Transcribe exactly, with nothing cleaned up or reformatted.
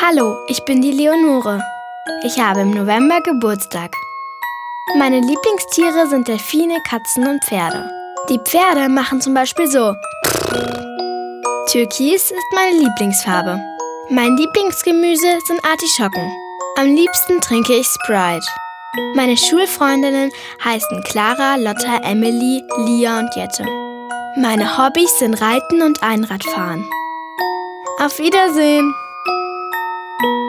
Hallo, ich bin die Leonore. Ich habe im November Geburtstag. Meine Lieblingstiere sind Delfine, Katzen und Pferde. Die Pferde machen zum Beispiel so. Türkis ist meine Lieblingsfarbe. Mein Lieblingsgemüse sind Artischocken. Am liebsten trinke ich Sprite. Meine Schulfreundinnen heißen Clara, Lotta, Emily, Lia und Jette. Meine Hobbys sind Reiten und Einradfahren. Auf Wiedersehen!